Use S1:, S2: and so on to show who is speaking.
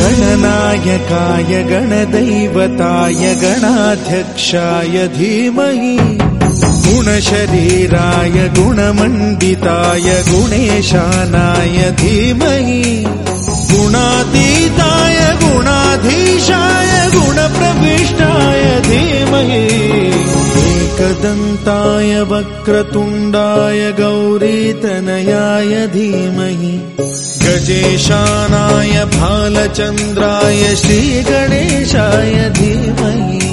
S1: गणनायकाय गणदैवताय गणाध्यक्षाय धीमहि गुणशरीराय गुणमण्डिताय गुणेशानाय धीमहि गुणातीताय गुणाधीशाय गुणप्रविष्टाय धीमहि एकदन्ताय वक्रतुण्डाय गौरीतनयाय धीमहि गजेशानाय भालचन्द्राय श्रीगणेशाय धीमहि।